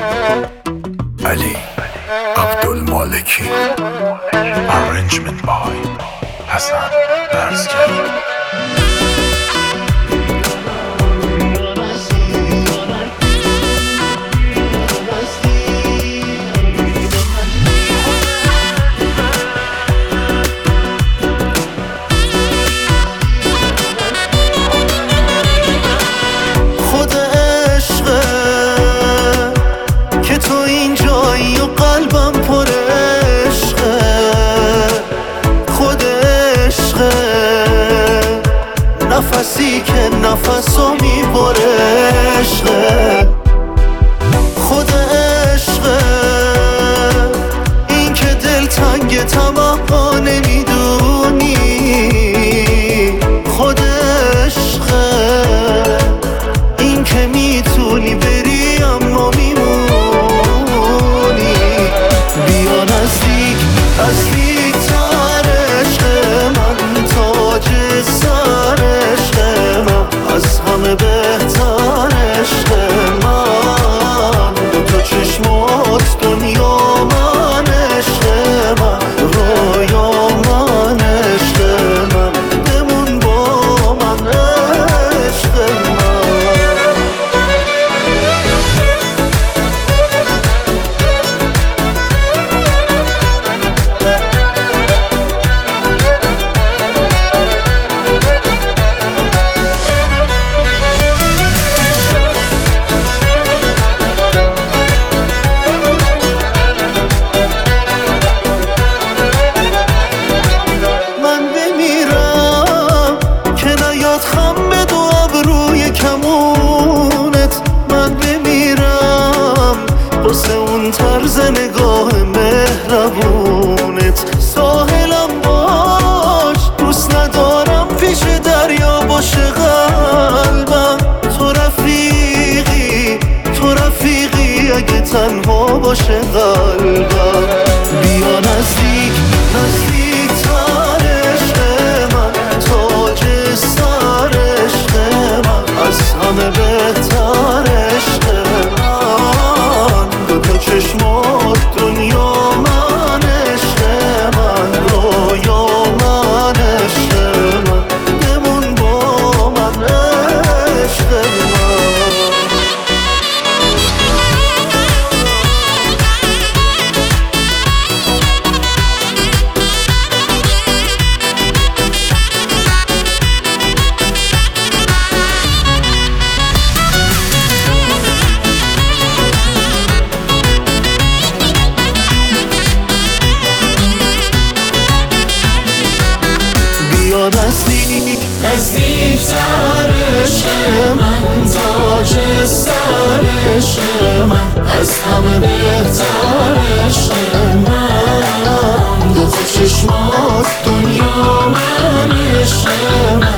Ali Abdulmaleki. Arrangement by Hassan Barzgari. نفسی که نفسو میبره عشقه، خود عشقه. این که دل تنگ تمام نمیدونی، خود عشقه. این که میتونی بری اما میمونی. بیا نزدیک نزدیک تر عشق من، تاج سر از همه بهتر عشق من. دو تا چشمات دنیا من، عشق من رویا من، عشق من بمون با من، عشق من. واسه اون طرز نگاه مهربونت ساحلم باش، دوست ندارم پیش دریا باشه قلبم. تو رفیقی تو رفیقی اگه تنها باشه قلبم. بیا نزدیک نزدیک تر عشق من، تاج سر عشق من، از همه بهتر عشق من. چشمات دنیا من، عشق من رویا من، عشق من بمون با من، عشق من. نزدیک نزدیک تر عشق من، تاج سر عشق من، از همه بهتر عشق من. دو تا چشمات دنیا من، عشق من